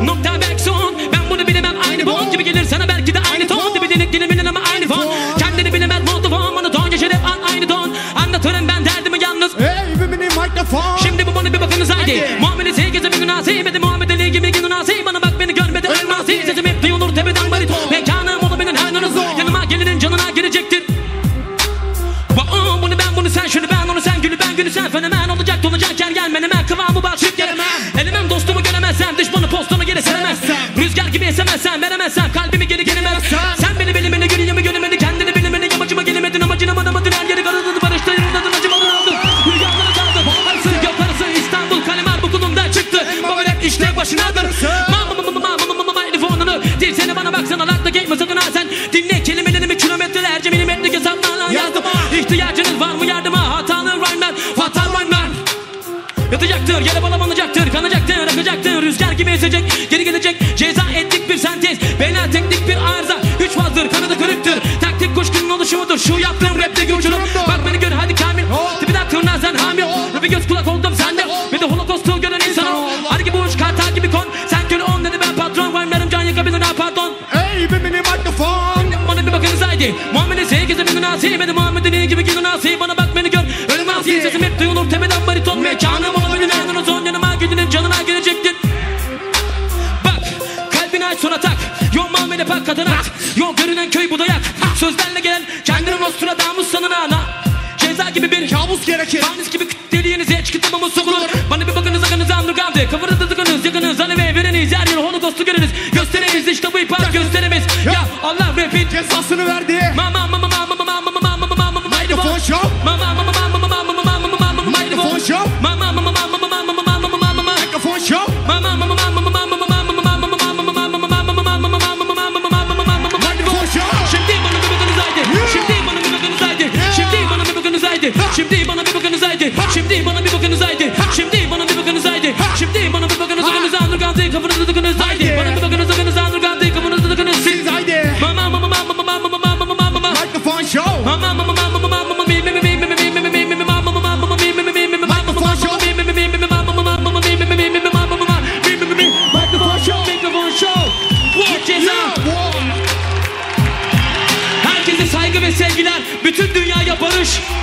Nokta belki son. Ben bunu bilemem aynı fon gibi gelir sana belki de aynı ton. Dibi delik dilimin ama aynı fon. Kendini bilemez monoton. Monoton geçer hep aynı ton. Anlatırım ben derdimi yalnız. Hey mini mikrofon. Şimdi bu bana bir bakınız haydi. Muamelesi herkese bir günah sevmedi. Muhammed Ali gibi günah sev. Bana bak beni görmedi ölmez. Sesim hep duyulur tepeden bariton. Mekanım olabilir her nuruz. Yanıma gelinin canına girecektir. Bunu ben bunu sen şunu ben onu sen gülü ben gülü sen. Fenomen olacak yer gelmen hemen kıvamı bak süt gelemem. Elemem dostumu göremezsem düşmanı postunu geri seremezsem. Rüzgar gibi esemezsem veremezsem kalbimi geri gelemem. Sen beni bilimini gülüyümü gülümeni kendini bilimini yamacıma gelemedin amacına manamadın her yeri karaladın barışta yırıldın acımadın aldın. Rüyaları kaldı arası yok parası İstanbul kalemar bu kulumdan çıktı. Baba hep işte başınadır. Telefonunu dil seni bana baksana lakta geçme sakın ha sen. Dinle kelimelerimi kilometrelerce milimetrik hesaplarla yazdım. İhtiyacınız var mı yardıma hatalı rhyme'lar fatal rhyme'lar. Yatacaktır, yere balamanacaktır, kanacaktır, akacaktır, rüzgar gibi esecek, geri gelecek, ceza ettik bir sentez, bela teknik bir arıza, 3 fazdır, kanadı kırıktır, taktik kuşkunun oluşumudur, şu yaptığım rapteki uçurum, bak beni gör hadi kamil, tipinden tırnağı sen hamil, bir göz kulak oldum sende, ve de holokostu gören insanım, hadi gibi uç kartal gibi kon, sen köle on dedi ben patron, rhyme'larım can yakabilir ha pardon. Hey mini mikrofon. Bana bir bakınız haydi, muamelesi herkese bir günah sevmedi, Muhammed Ali gibi günah sev, bana bak beni gör, ölmez sesim hep duyulur tepeden bariton, mekanım olabilir her son yanıma gidinin canına gelecektir. Bak kalbini aç sonra tak, yol muamele bak kadına, yol görünen köy budayak, sözlerle gelen kendini Nostradamus sanına ana. Ceza gibi bir Kabus gerekir. Fanis gibi deliğinize çıkıtmamız sokulur. Bana bir bakınız akınız underground'e, kafanızda tıkınız yakınız alev veriniz her yıl holokostu görünüz. Gösteriniz işte bu hip hop gösterimiz. Ya Allah rapin Cezasını verdi. Mikrofon show. Mikrofon show. Mikrofon show. Şimdi bana bir bakınız haydi. Şimdi bana bir bakınız haydi. Şimdi bana bir bakınız haydi. Şimdi bana bir bakınız akınız underground'e kafanızda tıkınız haydi. Bana bir bakınız akınız underground'e kafanızda tıkınız Siz haydi. Mikrofon show. Herkese saygı ve sevgiler. Bütün dünyaya barış.